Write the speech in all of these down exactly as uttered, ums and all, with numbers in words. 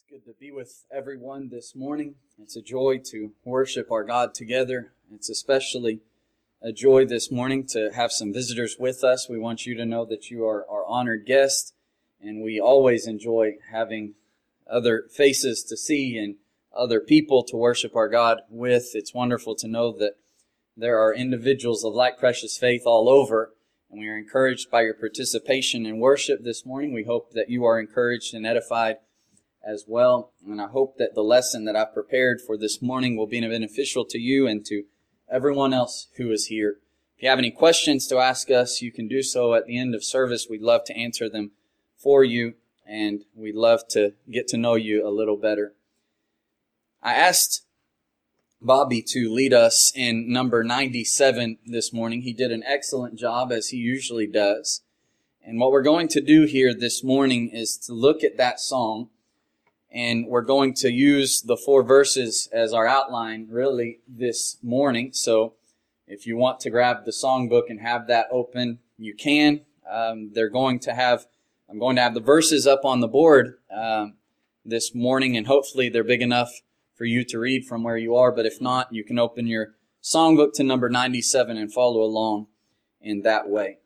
Good to be with everyone this morning. It's a joy to worship our God together. It's especially a joy this morning to have some visitors with us. We want you to know that you are our honored guests, and we always enjoy having other faces to see and other people to worship our God with. It's wonderful to know that there are individuals of like precious faith all over, and we are encouraged by your participation in worship this morning. We hope that you are encouraged and edified as well. And I hope that the lesson that I've prepared for this morning will be beneficial to you and to everyone else who is here. If you have any questions to ask us, you can do so at the end of service. We'd love to answer them for you, and we'd love to get to know you a little better. I asked Bobby to lead us in number ninety-seven this morning. He did an excellent job, as he usually does. And what we're going to do here this morning is to look at that song. And we're going to use the four verses as our outline really this morning. So if you want to grab the songbook and have that open, you can. Um, they're going to have, I'm going to have the verses up on the board um, this morning, and hopefully they're big enough for you to read from where you are. But if not, you can open your songbook to number ninety-seven and follow along in that way.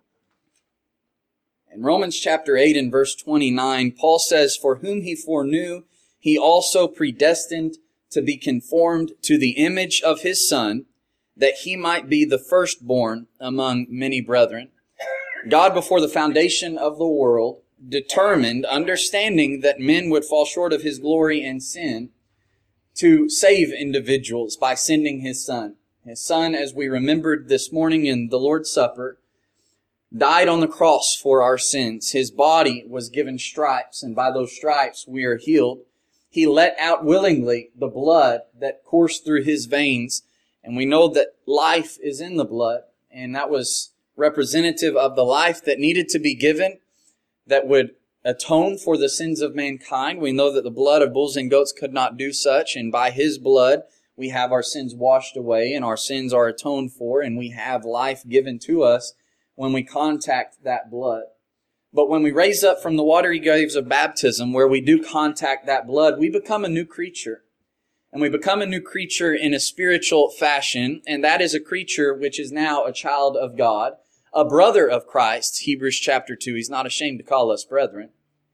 In Romans chapter eight and verse twenty-nine, Paul says, "For whom he foreknew, he also predestined to be conformed to the image of his Son, that he might be the firstborn among many brethren." God, before the foundation of the world, determined, understanding that men would fall short of his glory and sin, to save individuals by sending his Son. His Son, as we remembered this morning in the Lord's Supper, died on the cross for our sins. His body was given stripes, and by those stripes we are healed. He let out willingly the blood that coursed through his veins, and we know that life is in the blood, and that was representative of the life that needed to be given that would atone for the sins of mankind. We know that the blood of bulls and goats could not do such, and by his blood we have our sins washed away, and our sins are atoned for, and we have life given to us when we contact that blood. But when we raise up from the watery graves of baptism, where we do contact that blood, we become a new creature. And we become a new creature in a spiritual fashion, and that is a creature which is now a child of God, a brother of Christ, Hebrews chapter two. He's not ashamed to call us brethren.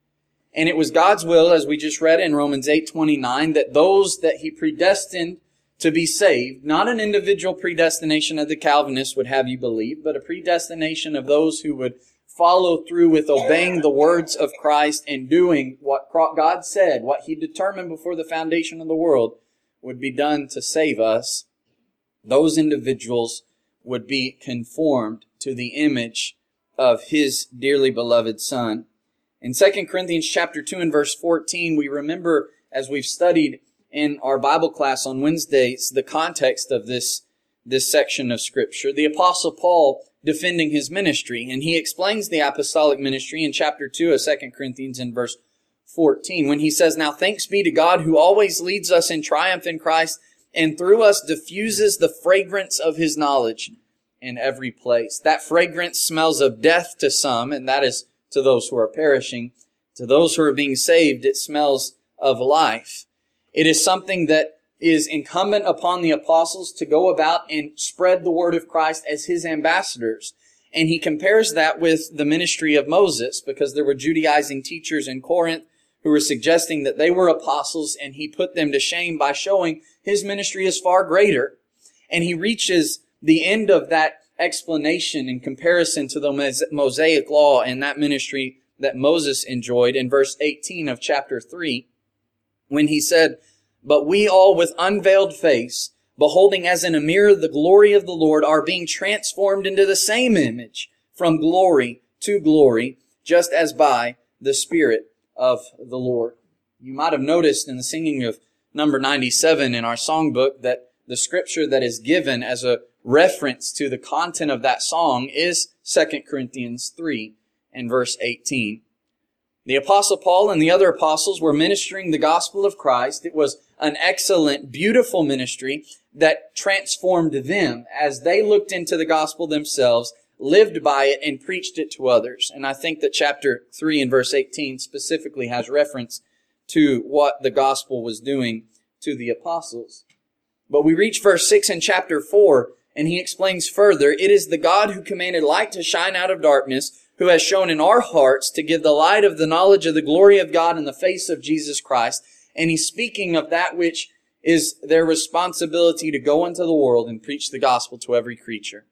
And it was God's will, as we just read in Romans eight twenty-nine, that those that he predestined to be saved, not an individual predestination of the Calvinists would have you believe, but a predestination of those who would follow through with obeying the words of Christ and doing what God said, what he determined before the foundation of the world would be done to save us. Those individuals would be conformed to the image of his dearly beloved Son. In Second Corinthians chapter two and verse fourteen, we remember, as we've studied in our Bible class on Wednesdays, the context of this, this section of Scripture, the Apostle Paul defending his ministry. And he explains the apostolic ministry in chapter two of Second Corinthians in verse fourteen, when he says, "Now thanks be to God who always leads us in triumph in Christ, and through us diffuses the fragrance of his knowledge in every place." That fragrance smells of death to some, and that is to those who are perishing. To those who are being saved, it smells of life. It is something that is incumbent upon the apostles to go about and spread the word of Christ as his ambassadors. And he compares that with the ministry of Moses, because there were Judaizing teachers in Corinth who were suggesting that they were apostles, and he put them to shame by showing his ministry is far greater. And he reaches the end of that explanation in comparison to the Mosaic law and that ministry that Moses enjoyed in verse eighteen of chapter three. When he said, "But we all with unveiled face, beholding as in a mirror the glory of the Lord, are being transformed into the same image from glory to glory, just as by the Spirit of the Lord." You might have noticed in the singing of number ninety-seven in our songbook that the scripture that is given as a reference to the content of that song is Second Corinthians three and verse eighteen. The Apostle Paul and the other apostles were ministering the gospel of Christ. It was an excellent, beautiful ministry that transformed them as they looked into the gospel themselves, lived by it, and preached it to others. And I think that chapter three and verse eighteen specifically has reference to what the gospel was doing to the apostles. But we reach verse six in chapter four, and he explains further, it is the God who commanded light to shine out of darkness, who has shown in our hearts to give the light of the knowledge of the glory of God in the face of Jesus Christ. And he's speaking of that which is their responsibility to go into the world and preach the gospel to every creature.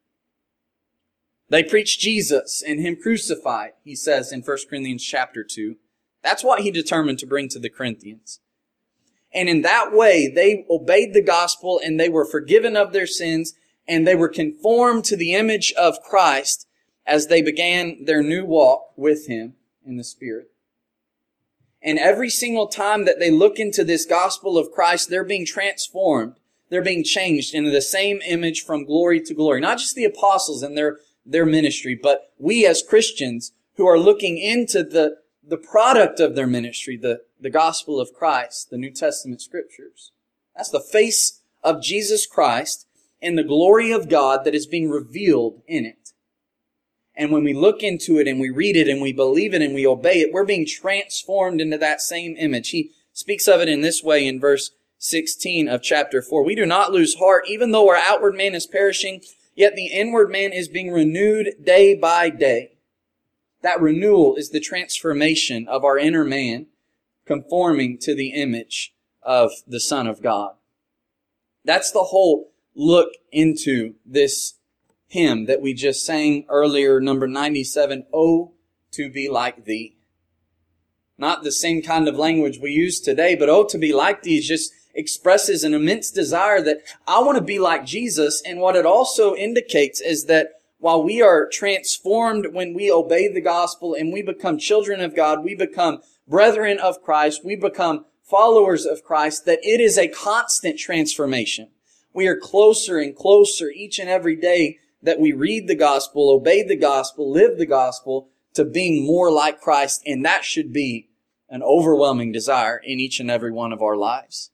They preach Jesus and Him crucified, he says in First Corinthians chapter two. That's what he determined to bring to the Corinthians. And in that way, they obeyed the gospel and they were forgiven of their sins and they were conformed to the image of Christ as they began their new walk with Him in the Spirit. And every single time that they look into this gospel of Christ, they're being transformed. They're being changed into the same image from glory to glory. Not just the apostles and their, their ministry, but we as Christians who are looking into the, the product of their ministry, the, the gospel of Christ, the New Testament scriptures. That's the face of Jesus Christ and the glory of God that is being revealed in it. And when we look into it and we read it and we believe it and we obey it, we're being transformed into that same image. He speaks of it in this way in verse sixteen of chapter four. We do not lose heart, even though our outward man is perishing, yet the inward man is being renewed day by day. That renewal is the transformation of our inner man, conforming to the image of the Son of God. That's the whole look into this hymn that we just sang earlier, number ninety-seven, Oh, to be like Thee. Not the same kind of language we use today, but oh, to be like Thee just expresses an immense desire that I want to be like Jesus. And what it also indicates is that while we are transformed when we obey the gospel and we become children of God, we become brethren of Christ, we become followers of Christ, that it is a constant transformation. We are closer and closer each and every day that we read the gospel, obey the gospel, live the gospel, to being more like Christ. And that should be an overwhelming desire in each and every one of our lives.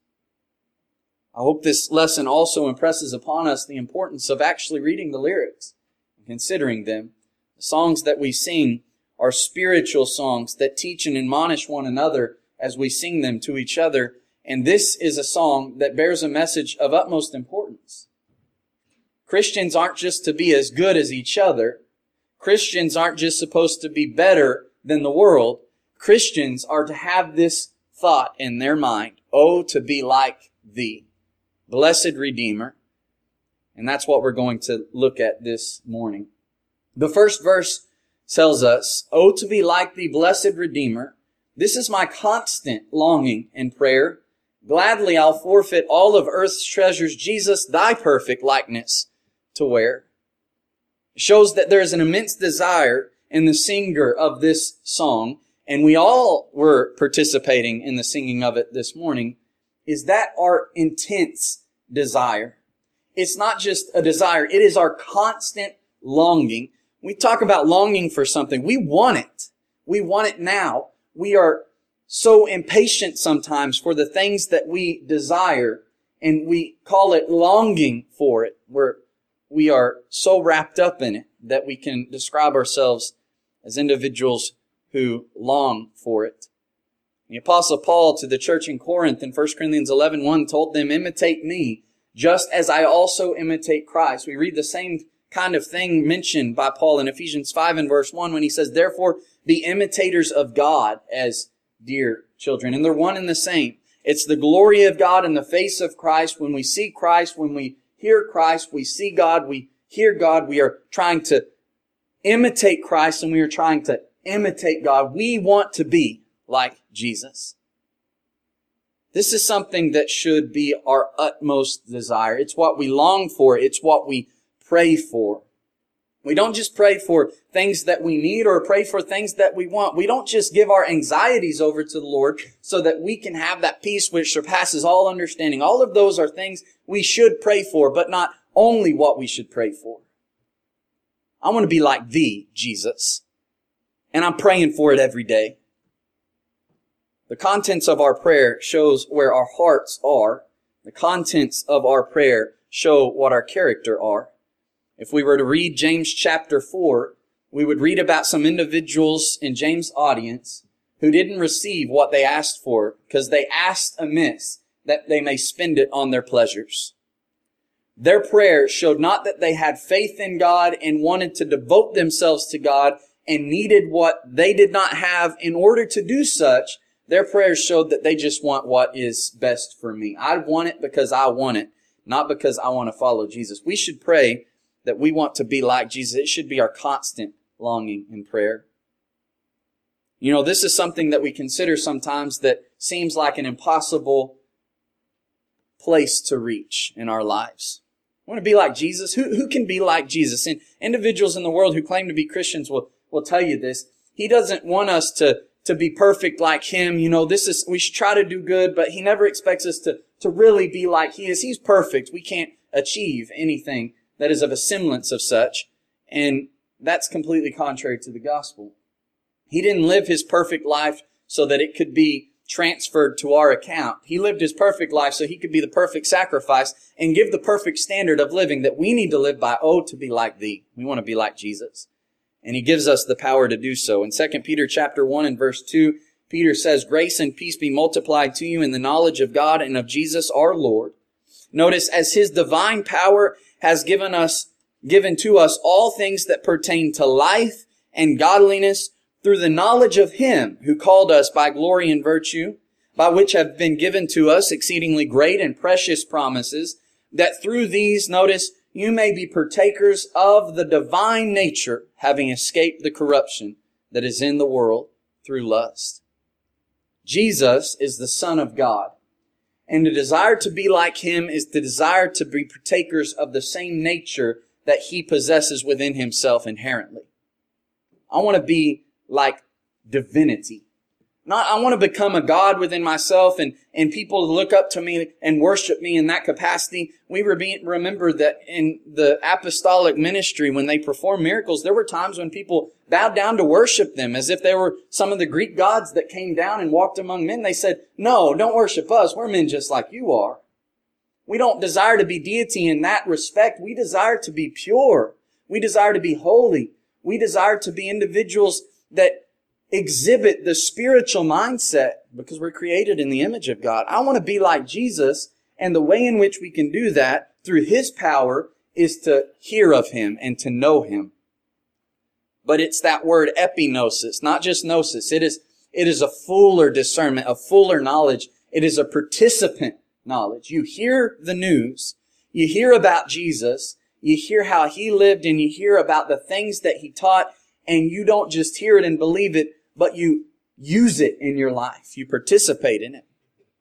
I hope this lesson also impresses upon us the importance of actually reading the lyrics and considering them. The songs that we sing are spiritual songs that teach and admonish one another as we sing them to each other. And this is a song that bears a message of utmost importance. Christians aren't just to be as good as each other. Christians aren't just supposed to be better than the world. Christians are to have this thought in their mind. Oh, to be like Thee, blessed Redeemer. And that's what we're going to look at this morning. The first verse tells us, Oh, to be like Thee, blessed Redeemer. This is my constant longing and prayer. Gladly I'll forfeit all of earth's treasures, Jesus, Thy perfect likeness to wear. It shows that there is an immense desire in the singer of this song, and we all were participating in the singing of it this morning, is that our intense desire. It's not just a desire, it is our constant longing. We talk about longing for something. We want it. We want it now. We are so impatient sometimes for the things that we desire, and we call it longing for it. We're We are so wrapped up in it that we can describe ourselves as individuals who long for it. The Apostle Paul to the church in Corinth in First Corinthians eleven one told them, Imitate me, just as I also imitate Christ. We read the same kind of thing mentioned by Paul in Ephesians five and verse one when he says, Therefore be imitators of God as dear children. And they're one and the same. It's the glory of God in the face of Christ. When we see Christ, when we hear Christ, we see God, we hear God, we are trying to imitate Christ and we are trying to imitate God. We want to be like Jesus. This is something that should be our utmost desire. It's what we long for. It's what we pray for. We don't just pray for things that we need or pray for things that we want. We don't just give our anxieties over to the Lord so that we can have that peace which surpasses all understanding. All of those are things we should pray for, but not only what we should pray for. I want to be like Thee, Jesus. And I'm praying for it every day. The contents of our prayer shows where our hearts are. The contents of our prayer show what our character are. If we were to read James chapter four, we would read about some individuals in James' audience who didn't receive what they asked for because they asked amiss that they may spend it on their pleasures. Their prayer showed not that they had faith in God and wanted to devote themselves to God and needed what they did not have in order to do such. Their prayers showed that they just want what is best for me. I want it because I want it, not because I want to follow Jesus. We should pray that we want to be like Jesus. It should be our constant longing in prayer. You know, this is something that we consider sometimes that seems like an impossible place to reach in our lives. I want to be like Jesus. Who, who can be like Jesus? And individuals in the world who claim to be Christians will, will tell you this. He doesn't want us to, to be perfect like Him. You know, this is, we should try to do good, but He never expects us to, to really be like He is. He's perfect. We can't achieve anything that is of a semblance of such. And that's completely contrary to the gospel. He didn't live His perfect life so that it could be transferred to our account. He lived His perfect life so He could be the perfect sacrifice and give the perfect standard of living that we need to live by. Oh, to be like Thee. We want to be like Jesus. And He gives us the power to do so. In Second Peter chapter one and verse two, Peter says, "Grace and peace be multiplied to you in the knowledge of God and of Jesus our Lord." Notice, as His divine power has given us, given to us all things that pertain to life and godliness, through the knowledge of Him who called us by glory and virtue, by which have been given to us exceedingly great and precious promises, that through these, notice, you may be partakers of the divine nature, having escaped the corruption that is in the world through lust. Jesus is the Son of God, and the desire to be like Him is the desire to be partakers of the same nature that He possesses within Himself inherently. I want to be like divinity. Not, I want to become a God within myself and, and people look up to me and worship me in that capacity. We remember that in the apostolic ministry, when they performed miracles, there were times when people bowed down to worship them as if they were some of the Greek gods that came down and walked among men. They said, "No, don't worship us. We're men just like you are." We don't desire to be deity in that respect. We desire to be pure. We desire to be holy. We desire to be individuals that exhibit the spiritual mindset because we're created in the image of God. I want to be like Jesus, and the way in which we can do that through His power is to hear of Him and to know Him. But it's that word epignosis, not just gnosis. It is, it is a fuller discernment, a fuller knowledge. It is a participant knowledge. You hear the news, you hear about Jesus, you hear how He lived, and you hear about the things that He taught, and you don't just hear it and believe it, but you use it in your life. You participate in it.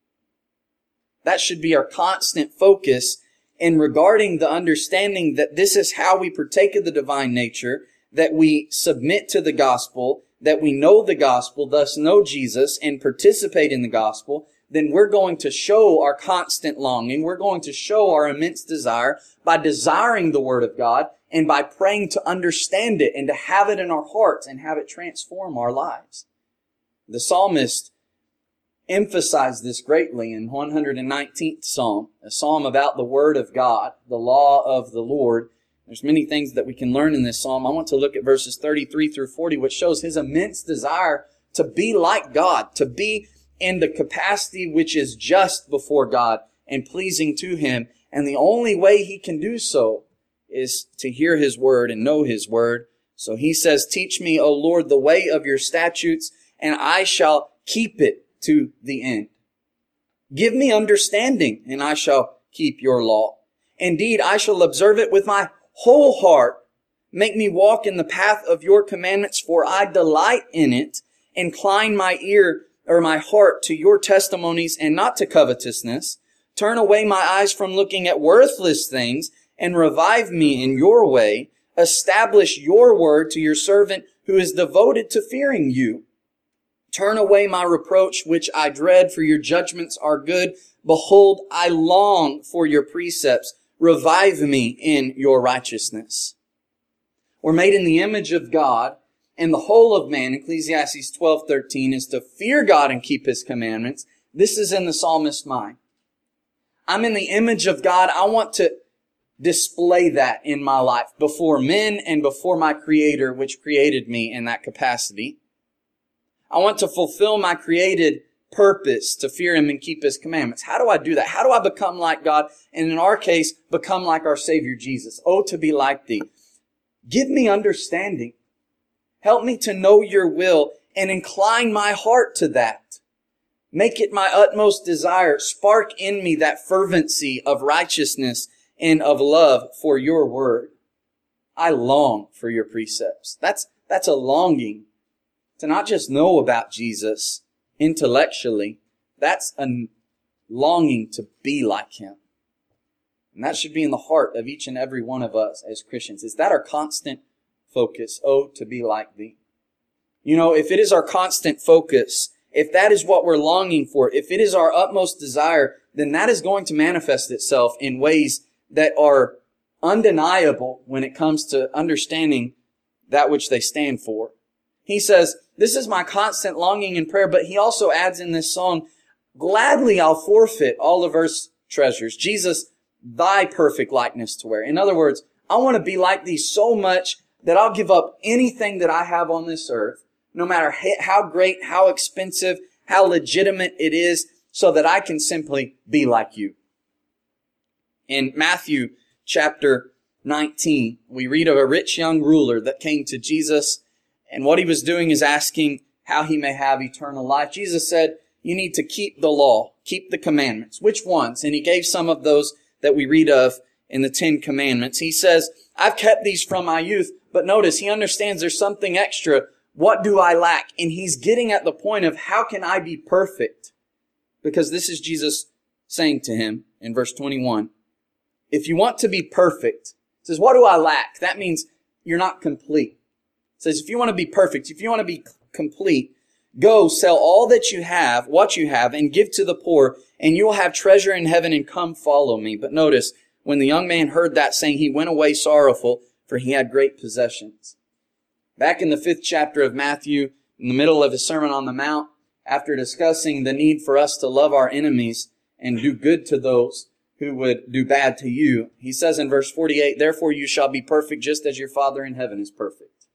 That should be our constant focus in regarding the understanding that this is how we partake of the divine nature, that we submit to the gospel, that we know the gospel, thus know Jesus, and participate in the gospel. Then we're going to show our constant longing. We're going to show our immense desire by desiring the Word of God and by praying to understand it and to have it in our hearts and have it transform our lives. The psalmist emphasized this greatly in one hundred nineteenth Psalm, a psalm about the Word of God, the law of the Lord. There's many things that we can learn in this psalm. I want to look at verses thirty-three through forty, which shows his immense desire to be like God, to be in the capacity which is just before God and pleasing to Him. And the only way he can do so is to hear His Word and know His Word. So he says, "Teach me, O Lord, the way of your statutes, and I shall keep it to the end. Give me understanding, and I shall keep your law. Indeed, I shall observe it with my whole heart. Make me walk in the path of your commandments, for I delight in it. Incline my ear or my heart to your testimonies and not to covetousness. Turn away my eyes from looking at worthless things and revive me in your way. Establish your word to your servant who is devoted to fearing you. Turn away my reproach, which I dread, for your judgments are good. Behold, I long for your precepts. Revive me in your righteousness." We're made in the image of God, and the whole of man, Ecclesiastes twelve thirteen, is to fear God and keep His commandments. This is in the psalmist's mind. I'm in the image of God. I want to display that in my life before men and before my Creator, which created me in that capacity. I want to fulfill my created purpose to fear Him and keep His commandments. How do I do that? How do I become like God? And in our case, become like our Savior Jesus. Oh, to be like Thee. Give me understanding. Help me to know Your will and incline my heart to that. Make it my utmost desire. Spark in me that fervency of righteousness and of love for Your word. I long for Your precepts. That's, that's a longing to not just know about Jesus intellectually. That's a longing to be like Him. And that should be in the heart of each and every one of us as Christians. Is that our constant focus? Oh, to be like Thee. You know, if it is our constant focus, if that is what we're longing for, if it is our utmost desire, then that is going to manifest itself in ways that are undeniable when it comes to understanding that which they stand for. He says, this is my constant longing in prayer, but he also adds in this song, gladly I'll forfeit all of earth's treasures. Jesus, Thy perfect likeness to wear. In other words, I want to be like Thee so much that I'll give up anything that I have on this earth, no matter how great, how expensive, how legitimate it is, so that I can simply be like You. In Matthew chapter nineteen, we read of a rich young ruler that came to Jesus, and what he was doing is asking how he may have eternal life. Jesus said, you need to keep the law, keep the commandments. Which ones? And he gave some of those that we read of in the Ten Commandments. He says, I've kept these from my youth, but notice he understands there's something extra. What do I lack? And he's getting at the point of how can I be perfect? Because this is Jesus saying to him in verse twenty-one, if you want to be perfect, he says, what do I lack? That means you're not complete. It says, if you want to be perfect, if you want to be complete, go sell all that you have, what you have, and give to the poor, and you will have treasure in heaven, and come follow me. But notice, when the young man heard that saying, he went away sorrowful, for he had great possessions. Back in the fifth chapter of Matthew, in the middle of his Sermon on the Mount, after discussing the need for us to love our enemies and do good to those who would do bad to you, he says in verse forty-eight, therefore you shall be perfect just as your Father in heaven is perfect.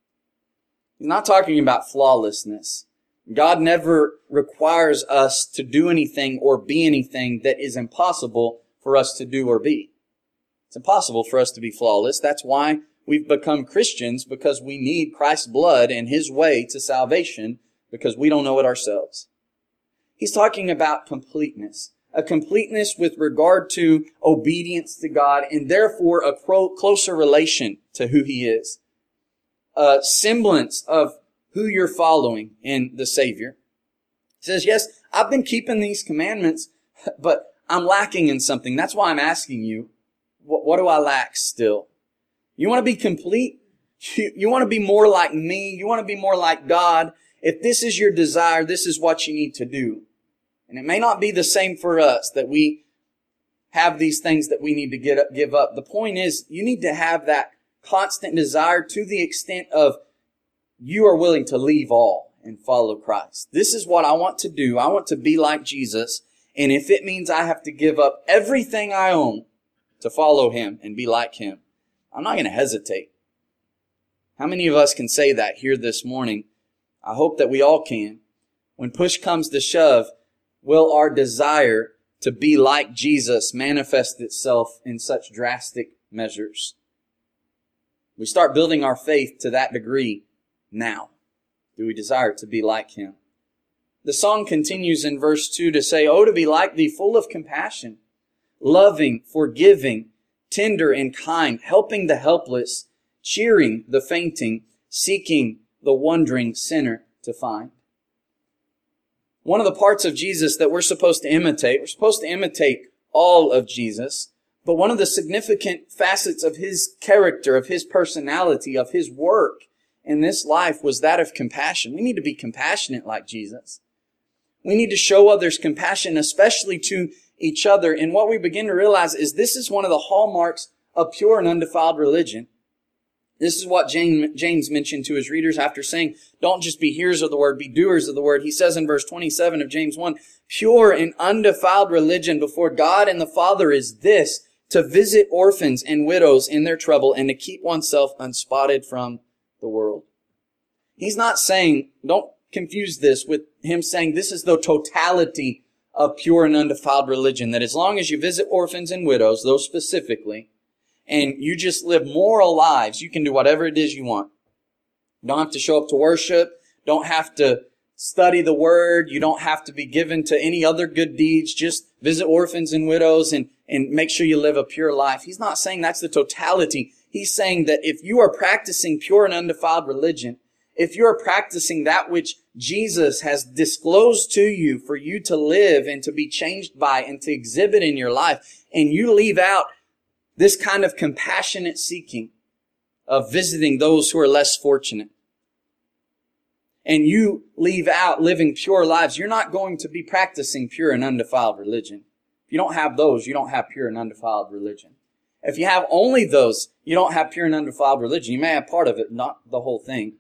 He's not talking about flawlessness. God never requires us to do anything or be anything that is impossible for us to do or be. It's impossible for us to be flawless. That's why we've become Christians, because we need Christ's blood and His way to salvation, because we don't know it ourselves. He's talking about completeness. A completeness with regard to obedience to God, and therefore a closer relation to who He is. A semblance of who you're following in the Savior. He says, yes, I've been keeping these commandments, but I'm lacking in something. That's why I'm asking you, what, what do I lack still? You want to be complete? You, you want to be more like me? You want to be more like God? If this is your desire, this is what you need to do. And it may not be the same for us that we have these things that we need to get up, give up. The point is, you need to have that constant desire to the extent of you are willing to leave all and follow Christ. This is what I want to do. I want to be like Jesus. And if it means I have to give up everything I own to follow Him and be like Him, I'm not going to hesitate. How many of us can say that here this morning? I hope that we all can. When push comes to shove, will our desire to be like Jesus manifest itself in such drastic measures? We start building our faith to that degree now. Do we desire to be like Him? The song continues in verse two to say, oh, to be like Thee, full of compassion, loving, forgiving, tender and kind, helping the helpless, cheering the fainting, seeking the wandering sinner to find. One of the parts of Jesus that we're supposed to imitate, we're supposed to imitate all of Jesus, but one of the significant facets of His character, of His personality, of His work in this life was that of compassion. We need to be compassionate like Jesus. We need to show others compassion, especially to each other. And what we begin to realize is this is one of the hallmarks of pure and undefiled religion. This is what James mentioned to his readers after saying, don't just be hearers of the word, be doers of the word. He says in verse twenty-seven of James one, pure and undefiled religion before God and the Father is this, to visit orphans and widows in their trouble and to keep oneself unspotted from the world. He's not saying, don't confuse this with him saying this is the totality of pure and undefiled religion, that as long as you visit orphans and widows, those specifically, and you just live moral lives, you can do whatever it is you want. You don't have to show up to worship, don't have to study the Word, you don't have to be given to any other good deeds, just visit orphans and widows and, and make sure you live a pure life. He's not saying that's the totality. He's saying that if you are practicing pure and undefiled religion, if you are practicing that which Jesus has disclosed to you for you to live and to be changed by and to exhibit in your life, and you leave out this kind of compassionate seeking of visiting those who are less fortunate, and you leave out living pure lives, you're not going to be practicing pure and undefiled religion. If you don't have those, you don't have pure and undefiled religion. If you have only those, you don't have pure and undefiled religion. You may have part of it, not the whole thing.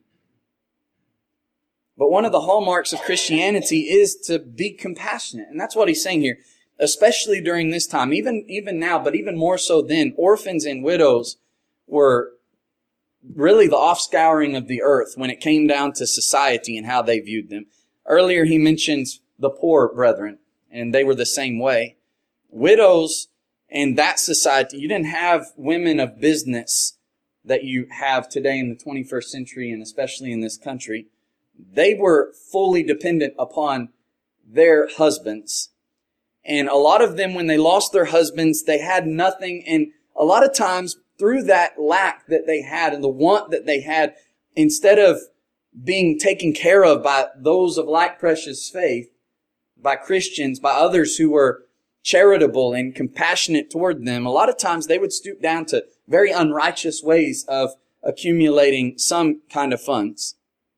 But one of the hallmarks of Christianity is to be compassionate. And that's what he's saying here, especially during this time, even, even now, but even more so then. Orphans and widows were really the offscouring of the earth when it came down to society and how they viewed them. Earlier he mentions the poor brethren, and they were the same way. Widows and that society, you didn't have women of business that you have today in the twenty-first century, and especially in this country. They were fully dependent upon their husbands. And a lot of them, when they lost their husbands, they had nothing. And a lot of times, through that lack that they had and the want that they had, instead of being taken care of by those of like precious faith, by Christians, by others who were charitable and compassionate toward them, a lot of times they would stoop down to very unrighteous ways of accumulating some kind of funds.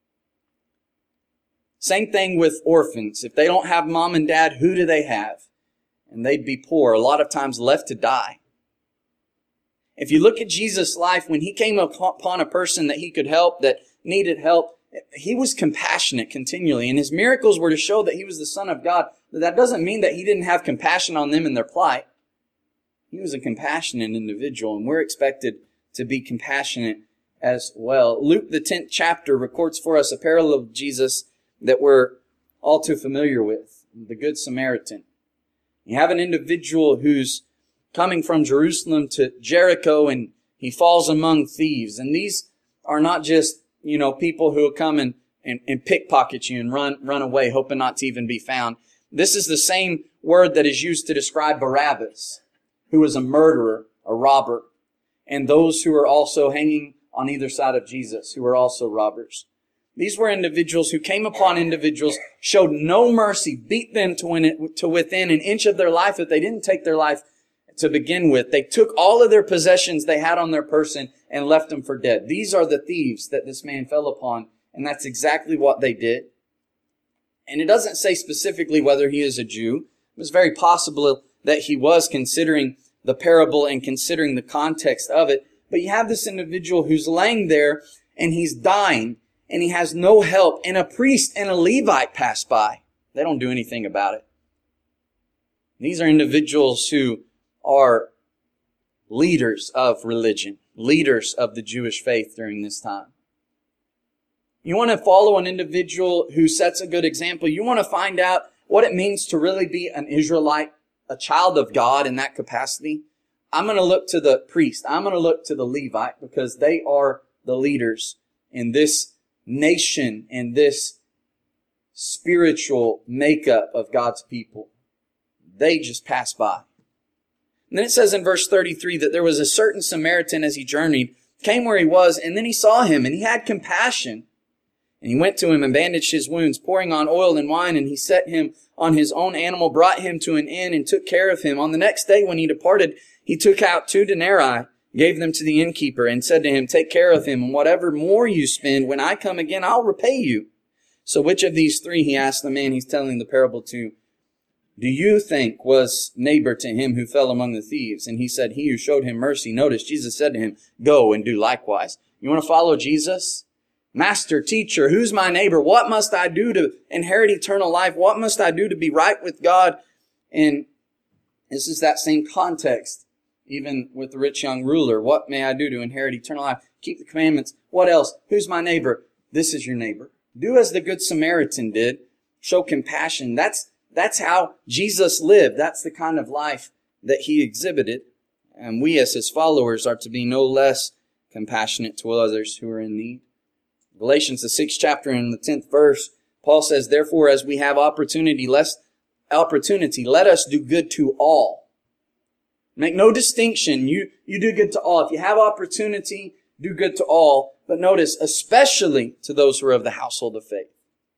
Same thing with orphans. If they don't have mom and dad, who do they have? And they'd be poor, a lot of times left to die. If you look at Jesus' life, when he came upon a person that he could help, that needed help, he was compassionate continually. And his miracles were to show that he was the Son of God. But that doesn't mean that he didn't have compassion on them and their plight. He was a compassionate individual, and we're expected to be compassionate as well. Luke, the tenth chapter, records for us a parallel of Jesus that we're all too familiar with, the Good Samaritan. You have an individual who's coming from Jerusalem to Jericho, and he falls among thieves. And these are not just, you know, people who will come and, and, and pickpocket you and run, run away, hoping not to even be found. This is the same word that is used to describe Barabbas, who was a murderer, a robber, and those who are also hanging on either side of Jesus, who are also robbers. These were individuals who came upon individuals, showed no mercy, beat them to, win, to within an inch of their life if they didn't take their life to begin with. They took all of their possessions they had on their person and left them for dead. These are the thieves that this man fell upon, and that's exactly what they did. And it doesn't say specifically whether he is a Jew. It was very possible that he was, considering the parable and considering the context of it. But you have this individual who's laying there and he's dying, and he has no help, and a priest and a Levite pass by. They don't do anything about it. These are individuals who are leaders of religion, leaders of the Jewish faith during this time. You want to follow an individual who sets a good example. You want to find out what it means to really be an Israelite, a child of God in that capacity. I'm going to look to the priest. I'm going to look to the Levite, because they are the leaders in this nation and this spiritual makeup of God's people. They just pass by. And then it says in verse thirty-three that there was a certain Samaritan as he journeyed, came where he was, and then he saw him, and he had compassion. And he went to him and bandaged his wounds, pouring on oil and wine, and he set him on his own animal, brought him to an inn, and took care of him. On the next day when he departed, he took out two denarii, gave them to the innkeeper, and said to him, take care of him, and whatever more you spend, when I come again, I'll repay you. So which of these three, he asked the man he's telling the parable to, do you think was neighbor to him who fell among the thieves? And he said, he who showed him mercy. Notice, Jesus said to him, go and do likewise. You want to follow Jesus? Master, teacher, who's my neighbor? What must I do to inherit eternal life? What must I do to be right with God? And this is that same context, even with the rich young ruler. What may I do to inherit eternal life? Keep the commandments. What else? Who's my neighbor? This is your neighbor. Do as the Good Samaritan did. Show compassion. That's, that's how Jesus lived. That's the kind of life that he exhibited. And we as his followers are to be no less compassionate to others who are in need. Galatians, the sixth chapter and the tenth verse, Paul says, therefore, as we have opportunity, lest opportunity, let us do good to all. Make no distinction. You, you do good to all. If you have opportunity, do good to all. But notice, especially to those who are of the household of faith.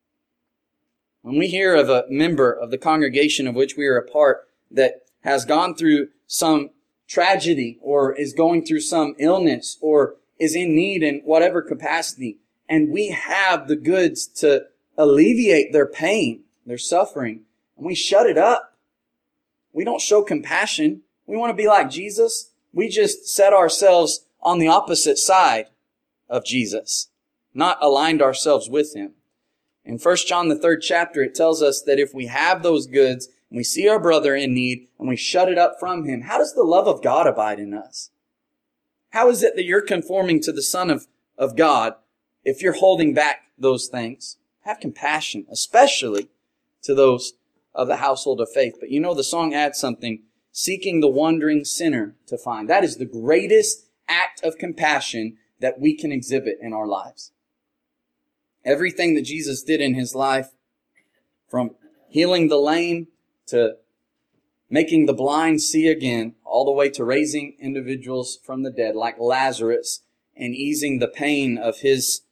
When we hear of a member of the congregation of which we are a part that has gone through some tragedy or is going through some illness or is in need in whatever capacity, and we have the goods to alleviate their pain, their suffering, and we shut it up. We don't show compassion. We want to be like Jesus. We just set ourselves on the opposite side of Jesus, not aligned ourselves with him. In First John, the third chapter, it tells us that if we have those goods and we see our brother in need and we shut it up from him, how does the love of God abide in us? How is it that you're conforming to the Son of, of God if you're holding back those things? Have compassion, especially to those of the household of faith. But you know, the song adds something, seeking the wandering sinner to find. That is the greatest act of compassion that we can exhibit in our lives. Everything that Jesus did in his life, from healing the lame to making the blind see again, all the way to raising individuals from the dead like Lazarus and easing the pain of his,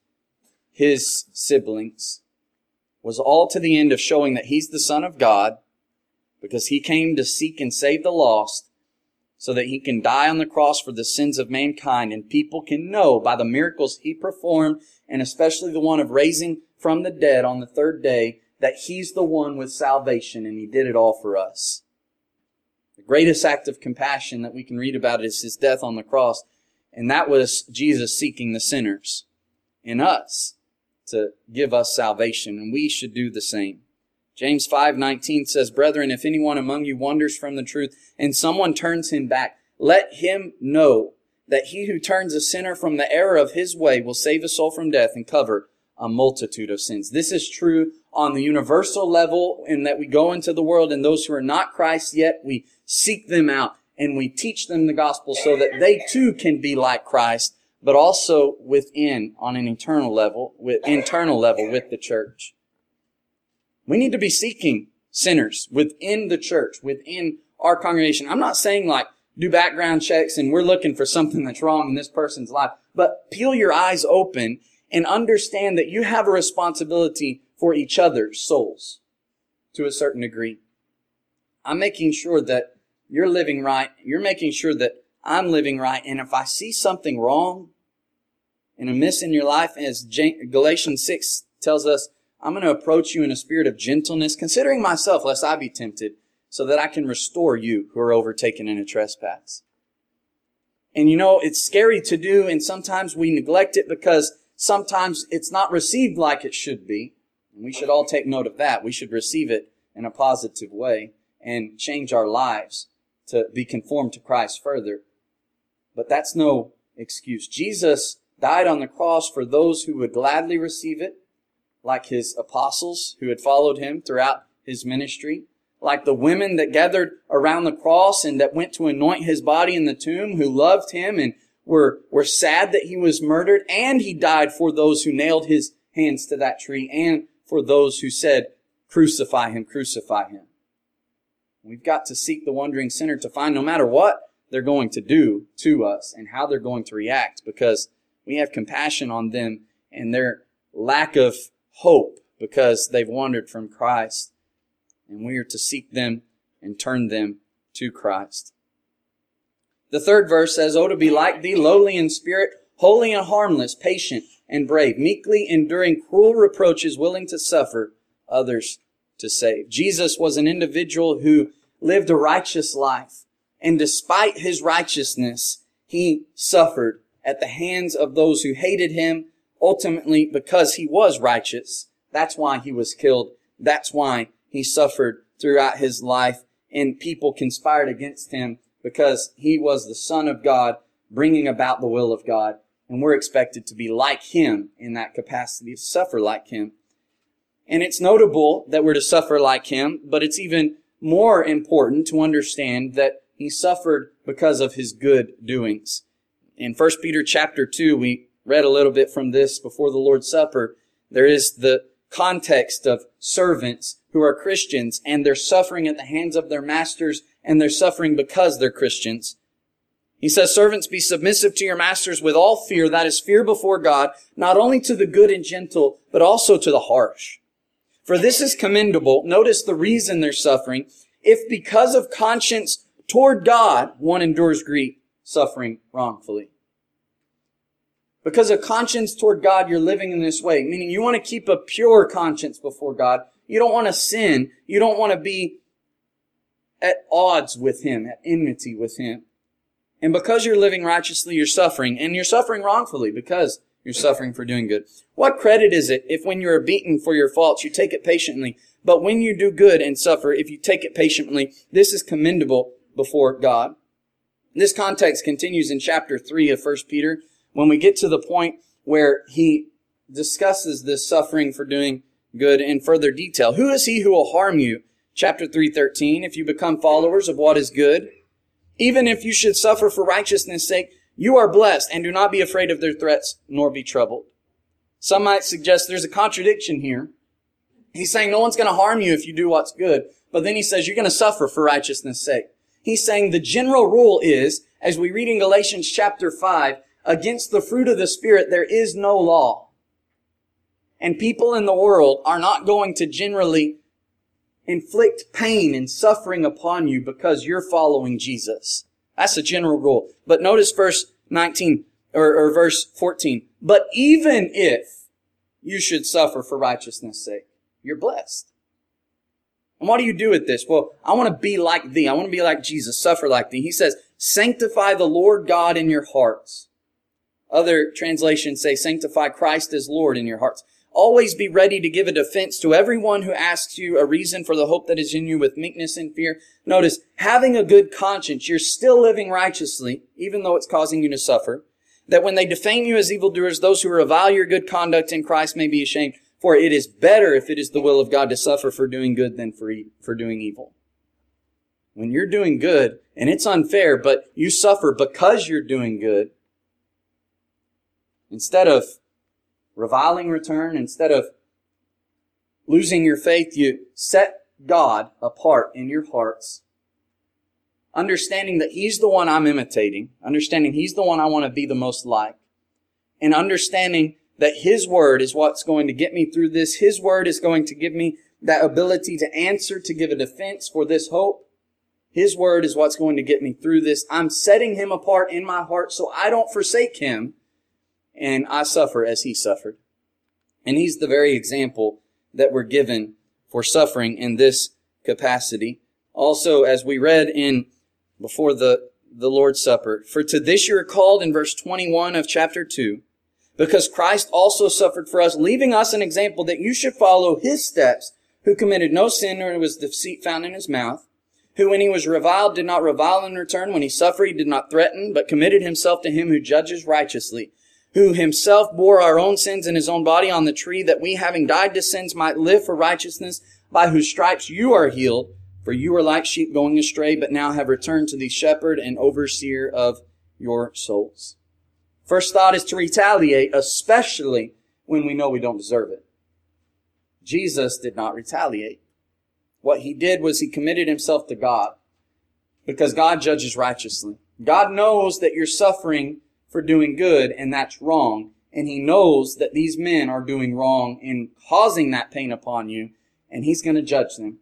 his siblings, was all to the end of showing that he's the Son of God because he came to seek and save the lost so that he can die on the cross for the sins of mankind, and people can know by the miracles he performed, and especially the one of raising from the dead on the third day, that he's the one with salvation and he did it all for us. The greatest act of compassion that we can read about is his death on the cross, and that was Jesus seeking the sinners in us to give us salvation, and we should do the same. James five nineteen says, brethren, if anyone among you wanders from the truth and someone turns him back, let him know that he who turns a sinner from the error of his way will save a soul from death and cover a multitude of sins. This is true on the universal level in that we go into the world, and those who are not Christ yet, we seek them out and we teach them the gospel so that they too can be like Christ, but also within, on an eternal level, with internal level with the church. We need to be seeking sinners within the church, within our congregation. I'm not saying like do background checks and we're looking for something that's wrong in this person's life, but peel your eyes open and understand that you have a responsibility for each other's souls to a certain degree. I'm making sure that you're living right. You're making sure that I'm living right. And if I see something wrong and amiss in your life, as Galatians six tells us, I'm going to approach you in a spirit of gentleness, considering myself, lest I be tempted, so that I can restore you who are overtaken in a trespass. And you know, it's scary to do, and sometimes we neglect it because sometimes it's not received like it should be. And we should all take note of that. We should receive it in a positive way and change our lives to be conformed to Christ further. But that's no excuse. Jesus died on the cross for those who would gladly receive it, like his apostles who had followed him throughout his ministry, like the women that gathered around the cross and that went to anoint his body in the tomb, who loved him and were, were sad that he was murdered, and he died for those who nailed his hands to that tree and for those who said, crucify him, crucify him. We've got to seek the wandering sinner to find no matter what they're going to do to us and how they're going to react, because we have compassion on them and their lack of hope because they've wandered from Christ, and we are to seek them and turn them to Christ. The third verse says, "Oh, to be like thee, lowly in spirit, holy and harmless, patient and brave, meekly enduring cruel reproaches, willing to suffer others to save." Jesus was an individual who lived a righteous life, and despite his righteousness, he suffered at the hands of those who hated him. Ultimately, because he was righteous, that's why he was killed. That's why he suffered throughout his life, and people conspired against him because he was the Son of God, bringing about the will of God. And we're expected to be like him in that capacity, to suffer like him. And it's notable that we're to suffer like him, but it's even more important to understand that he suffered because of his good doings. In First Peter chapter two, we read a little bit from this before the Lord's Supper. There is the context of servants who are Christians, and they're suffering at the hands of their masters, and they're suffering because they're Christians. He says, servants, be submissive to your masters with all fear, that is fear before God, not only to the good and gentle, but also to the harsh. For this is commendable. Notice the reason they're suffering. If because of conscience toward God, one endures grief, suffering wrongfully. Because of conscience toward God, you're living in this way. Meaning you want to keep a pure conscience before God. You don't want to sin. You don't want to be at odds with Him, at enmity with Him. And because you're living righteously, you're suffering. And you're suffering wrongfully because you're suffering for doing good. What credit is it if when you are beaten for your faults, you take it patiently? But when you do good and suffer, if you take it patiently, this is commendable before God. This context continues in chapter three of First Peter when we get to the point where he discusses this suffering for doing good in further detail. Who is he who will harm you? Chapter three thirteen, if you become followers of what is good. Even if you should suffer for righteousness' sake, you are blessed, and do not be afraid of their threats, nor be troubled. Some might suggest there's a contradiction here. He's saying no one's going to harm you if you do what's good, but then he says you're going to suffer for righteousness' sake. He's saying the general rule is, as we read in Galatians chapter five, against the fruit of the Spirit there is no law. And people in the world are not going to generally inflict pain and suffering upon you because you're following Jesus. That's a general rule. But notice verse nineteen, or, or verse fourteen. But even if you should suffer for righteousness' sake, you're blessed. And what do you do with this? Well, I want to be like thee. I want to be like Jesus, suffer like thee. He says, sanctify the Lord God in your hearts. Other translations say, sanctify Christ as Lord in your hearts. Always be ready to give a defense to everyone who asks you a reason for the hope that is in you with meekness and fear. Notice, having a good conscience, you're still living righteously, even though it's causing you to suffer. That when they defame you as evildoers, those who revile your good conduct in Christ may be ashamed. For it is better, if it is the will of God, to suffer for doing good than for, e- for doing evil. When you're doing good, and it's unfair, but you suffer because you're doing good, instead of reviling return, instead of losing your faith, you set God apart in your hearts, understanding that He's the one I'm imitating, understanding He's the one I want to be the most like, and understanding that His Word is what's going to get me through this. His Word is going to give me that ability to answer, to give a defense for this hope. His Word is what's going to get me through this. I'm setting Him apart in my heart so I don't forsake Him, and I suffer as He suffered. And He's the very example that we're given for suffering in this capacity. Also, as we read in before the, the Lord's Supper, for to this you are called in verse twenty-one of chapter two, because Christ also suffered for us, leaving us an example that you should follow His steps, who committed no sin, nor was deceit found in His mouth, who when He was reviled did not revile in return, when He suffered He did not threaten, but committed Himself to Him who judges righteously, who Himself bore our own sins in His own body on the tree, that we, having died to sins, might live for righteousness, by whose stripes you are healed. For you were like sheep going astray, but now have returned to the shepherd and overseer of your souls. First thought is to retaliate, especially when we know we don't deserve it. Jesus did not retaliate. What He did was He committed Himself to God, because God judges righteously. God knows that you're suffering for doing good, and that's wrong. And He knows that these men are doing wrong in causing that pain upon you, and He's going to judge them.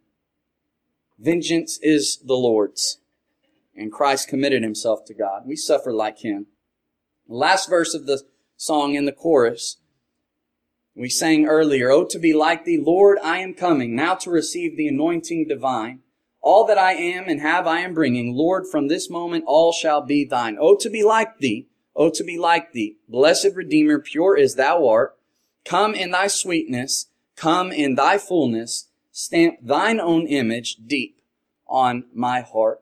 Vengeance is the Lord's, and Christ committed Himself to God. We suffer like Him. The last verse of the song in the chorus, we sang earlier, "Oh, to be like Thee, Lord, I am coming, now to receive the anointing divine. All that I am and have I am bringing, Lord, from this moment all shall be Thine. Oh, to be like Thee, oh, to be like Thee, blessed Redeemer, pure as Thou art. Come in Thy sweetness, come in Thy fullness, stamp Thine own image deep on my heart."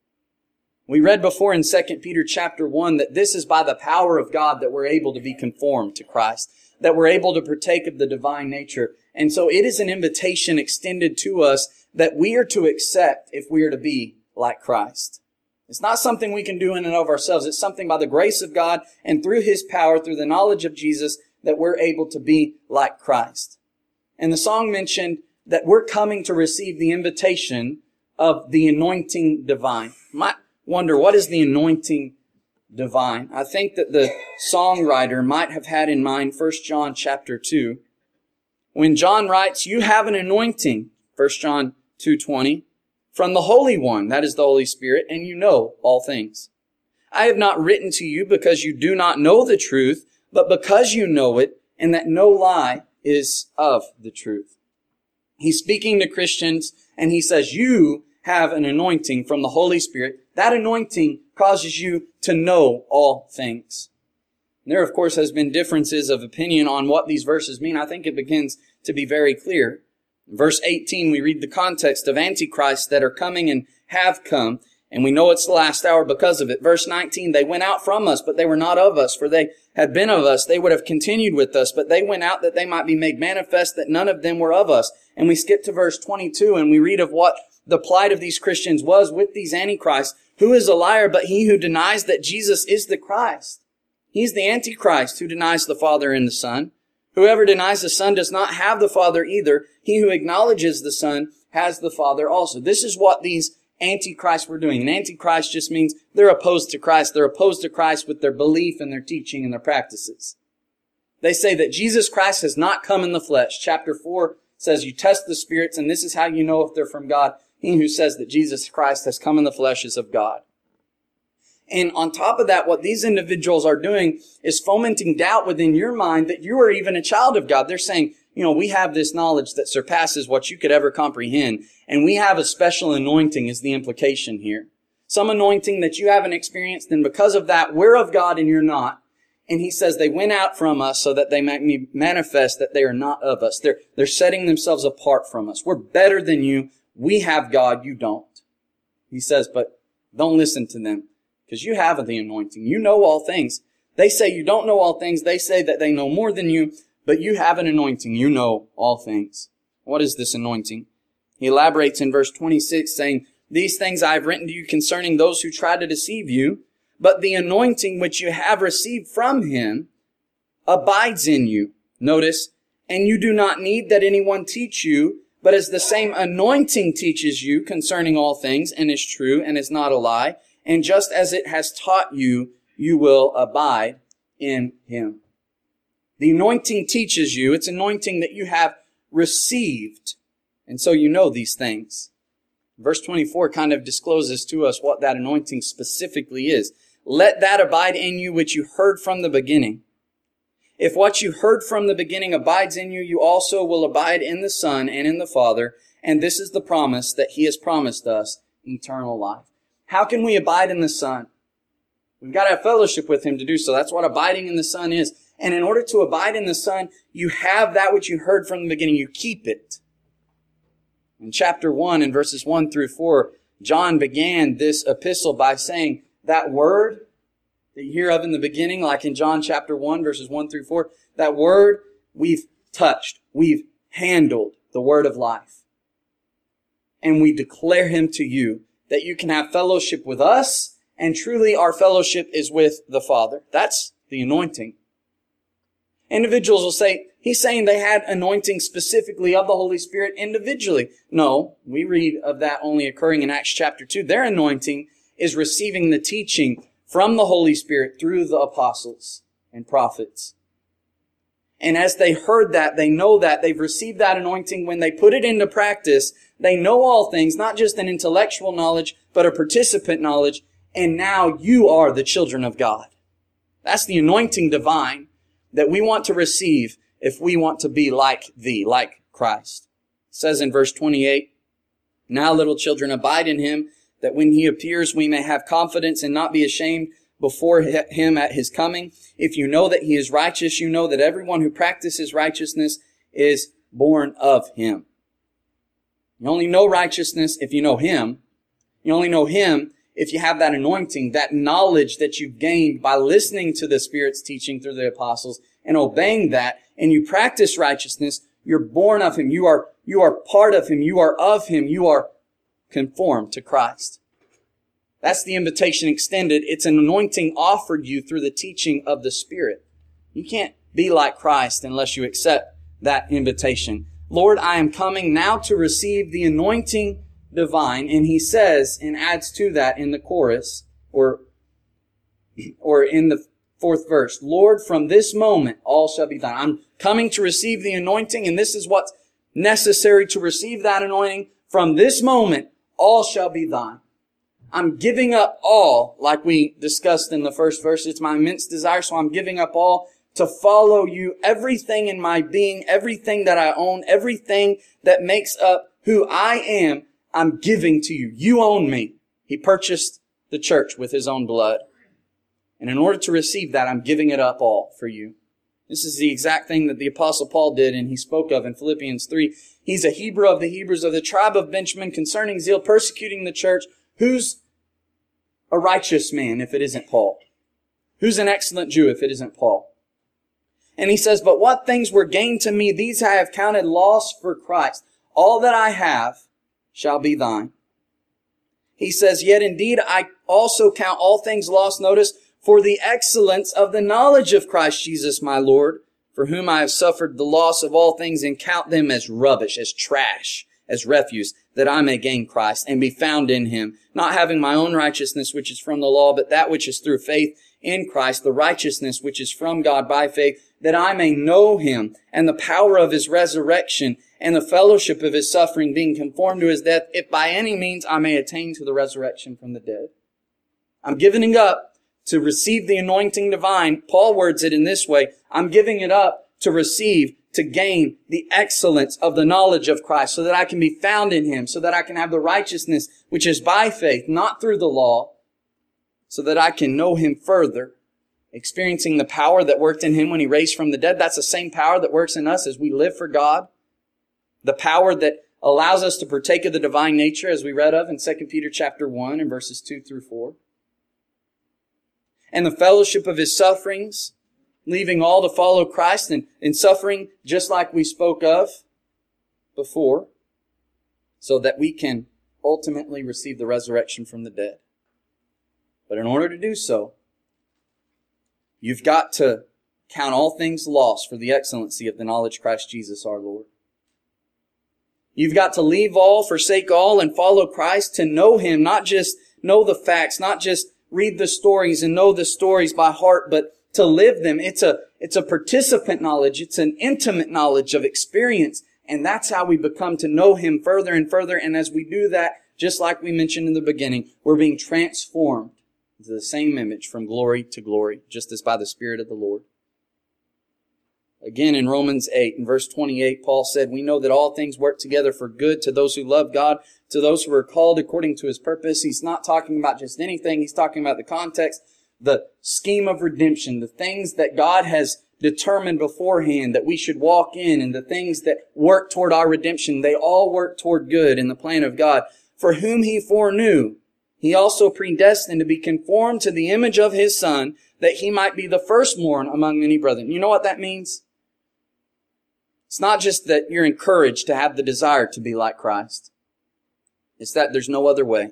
We read before in Second Peter chapter one that this is by the power of God that we're able to be conformed to Christ, that we're able to partake of the divine nature. And so it is an invitation extended to us that we are to accept if we are to be like Christ. It's not something we can do in and of ourselves. It's something by the grace of God and through His power, through the knowledge of Jesus, that we're able to be like Christ. And the song mentioned that we're coming to receive the invitation of the anointing divine. You might wonder, what is the anointing divine? I think that the songwriter might have had in mind First John chapter two. When John writes, you have an anointing, First John two twenty, from the Holy One, that is the Holy Spirit, and you know all things. I have not written to you because you do not know the truth, but because you know it, and that no lie is of the truth. He's speaking to Christians, and he says, you have an anointing from the Holy Spirit. That anointing causes you to know all things. There, of course, has been differences of opinion on what these verses mean. I think it begins to be very clear. In verse eighteen, we read the context of antichrists that are coming and have come, and we know it's the last hour because of it. Verse nineteen, they went out from us, but they were not of us, for they had been of us. They would have continued with us, but they went out that they might be made manifest that none of them were of us. And we skip to verse twenty-two, and we read of what the plight of these Christians was with these antichrists. Who is a liar but he who denies that Jesus is the Christ? He's the Antichrist who denies the Father and the Son. Whoever denies the Son does not have the Father either. He who acknowledges the Son has the Father also. This is what these Antichrists were doing. An Antichrist just means they're opposed to Christ. They're opposed to Christ with their belief and their teaching and their practices. They say that Jesus Christ has not come in the flesh. Chapter four says you test the spirits, and this is how you know if they're from God. He who says that Jesus Christ has come in the flesh is of God. And on top of that, what these individuals are doing is fomenting doubt within your mind that you are even a child of God. They're saying, you know, we have this knowledge that surpasses what you could ever comprehend. And we have a special anointing is the implication here. Some anointing that you haven't experienced, and because of that, we're of God and you're not. And he says they went out from us so that they may manifest that they are not of us. They're, they're setting themselves apart from us. We're better than you. We have God. You don't. He says, but don't listen to them because you have the anointing. You know all things. They say you don't know all things. They say that they know more than you, but you have an anointing. You know all things. What is this anointing? He elaborates in verse twenty-six saying, these things I have written to you concerning those who try to deceive you, but the anointing which you have received from him abides in you. Notice, and you do not need that anyone teach you, but as the same anointing teaches you concerning all things and is true and is not a lie, and just as it has taught you, you will abide in him. The anointing teaches you. It's anointing that you have received. And so you know these things. Verse twenty-four kind of discloses to us what that anointing specifically is. Let that abide in you which you heard from the beginning. If what you heard from the beginning abides in you, you also will abide in the Son and in the Father. And this is the promise that he has promised us, eternal life. How can we abide in the Son? We've got to have fellowship with him to do so. That's what abiding in the Son is. And in order to abide in the Son, you have that which you heard from the beginning. You keep it. In chapter one, in verses one through four, John began this epistle by saying that word that you hear of in the beginning, like in John chapter one, verses one through four, that word we've touched, we've handled, the word of life. And we declare him to you that you can have fellowship with us, and truly our fellowship is with the Father. That's the anointing. Individuals will say, he's saying they had anointing specifically of the Holy Spirit individually. No, we read of that only occurring in Acts chapter two. Their anointing is receiving the teaching from the Holy Spirit through the apostles and prophets. And as they heard that, they know that, they've received that anointing. When they put it into practice, they know all things, not just an intellectual knowledge, but a participant knowledge. And now you are the children of God. That's the anointing divine that we want to receive if we want to be like thee, like Christ. It says in verse twenty-eight, now little children, abide in him, that when he appears we may have confidence and not be ashamed before him at his coming. If you know that he is righteous, you know that everyone who practices righteousness is born of him. You only know righteousness if you know him. You only know him if you have that anointing, that knowledge that you've gained by listening to the Spirit's teaching through the apostles and obeying that, and you practice righteousness, You're born of Him. You are, you are part of Him. You are of Him. You are conformed to Christ. That's the invitation extended. It's an anointing offered you through the teaching of the Spirit. You can't be like Christ unless you accept that invitation. Lord, I am coming now to receive the anointing divine. And He says, and adds to that in the chorus, or, or in the fourth verse, Lord, from this moment, all shall be thine. I'm coming to receive the anointing, and this is what's necessary to receive that anointing. From this moment, all shall be thine. I'm giving up all, like we discussed in the first verse. It's my immense desire, so I'm giving up all to follow you. Everything in my being, everything that I own, everything that makes up who I am, I'm giving to you. You own me. He purchased the church with His own blood. And in order to receive that, I'm giving it up all for you. This is the exact thing that the Apostle Paul did, and he spoke of in Philippians three. He's a Hebrew of the Hebrews, of the tribe of Benjamin, concerning zeal, persecuting the church. Who's a righteous man if it isn't Paul? Who's an excellent Jew if it isn't Paul? And he says, but what things were gained to me, these I have counted loss for Christ. All that I have shall be thine. He says, yet indeed I also count all things lost, notice, for the excellence of the knowledge of Christ Jesus my Lord, for whom I have suffered the loss of all things, and count them as rubbish, as trash, as refuse, that I may gain Christ and be found in Him, not having my own righteousness which is from the law, but that which is through faith in Christ, the righteousness which is from God by faith, that I may know Him and the power of His resurrection and the fellowship of His suffering, being conformed to His death, if by any means I may attain to the resurrection from the dead. I'm giving up to receive the anointing divine. Paul words it in this way. I'm giving it up to receive, to gain the excellence of the knowledge of Christ, so that I can be found in Him, so that I can have the righteousness which is by faith, not through the law, so that I can know Him further, experiencing the power that worked in Him when He raised from the dead. That's the same power that works in us as we live for God. The power that allows us to partake of the divine nature, as we read of in Second Peter chapter one and verses two through four. And the fellowship of His sufferings, leaving all to follow Christ, and, and suffering just like we spoke of before, so that we can ultimately receive the resurrection from the dead. But in order to do so, you've got to count all things lost for the excellency of the knowledge of Christ Jesus our Lord. You've got to leave all, forsake all, and follow Christ, to know Him, not just know the facts, not just read the stories and know the stories by heart, but to live them. It's a, it's a participant knowledge. It's an intimate knowledge of experience. And that's how we become to know Him further and further. And as we do that, just like we mentioned in the beginning, we're being transformed into the same image from glory to glory, just as by the Spirit of the Lord. Again, in Romans eight, in verse twenty-eight, Paul said, we know that all things work together for good to those who love God, to those who are called according to His purpose. He's not talking about just anything. He's talking about the context, the scheme of redemption, the things that God has determined beforehand that we should walk in, and the things that work toward our redemption. They all work toward good in the plan of God. For whom He foreknew, He also predestined to be conformed to the image of His Son, that He might be the firstborn among many brethren. You know what that means? It's not just that you're encouraged to have the desire to be like Christ. It's that there's no other way.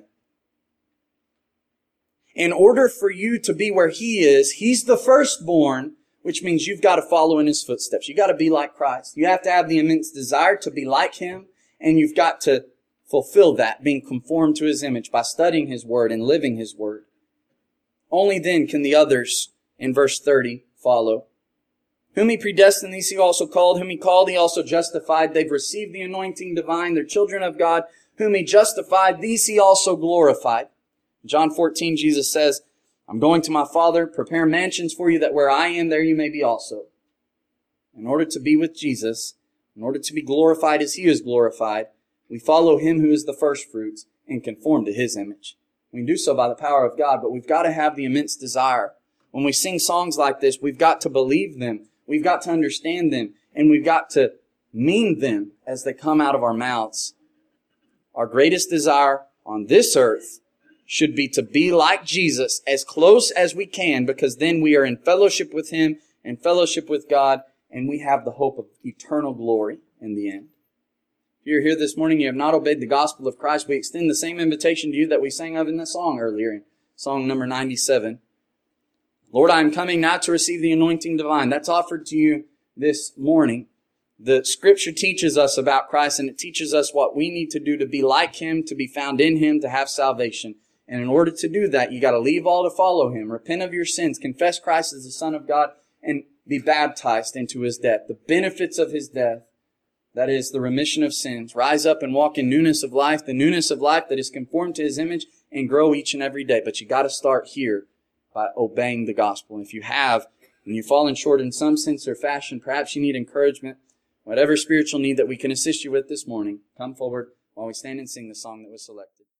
In order for you to be where He is, He's the firstborn, which means you've got to follow in His footsteps. You've got to be like Christ. You have to have the immense desire to be like Him, and you've got to fulfill that, being conformed to His image by studying His Word and living His Word. Only then can the others, in verse thirty, follow. Whom He predestined, these He also called. Whom He called, He also justified. They've received the anointing divine. They're children of God. Whom He justified, these He also glorified. In John fourteen, Jesus says, I'm going to my Father, prepare mansions for you, that where I am, there you may be also. In order to be with Jesus, in order to be glorified as He is glorified, we follow Him who is the first fruits and conform to His image. We can do so by the power of God, but we've got to have the immense desire. When we sing songs like this, we've got to believe them. We've got to understand them, and we've got to mean them as they come out of our mouths. Our greatest desire on this earth should be to be like Jesus as close as we can, because then we are in fellowship with Him and fellowship with God, and we have the hope of eternal glory in the end. If you're here this morning, you have not obeyed the gospel of Christ, we extend the same invitation to you that we sang of in the song earlier, in song number ninety-seven. Lord, I am coming now to receive the anointing divine. That's offered to you this morning. The Scripture teaches us about Christ, and it teaches us what we need to do to be like Him, to be found in Him, to have salvation. And in order to do that, you got to leave all to follow Him. Repent of your sins, confess Christ as the Son of God, and be baptized into His death. The benefits of His death, that is the remission of sins. Rise up and walk in newness of life, the newness of life that is conformed to His image, and grow each and every day. But you got to start here by obeying the gospel. And if you have, and you've fallen short in some sense or fashion, perhaps you need encouragement, whatever spiritual need that we can assist you with this morning, come forward while we stand and sing the song that was selected.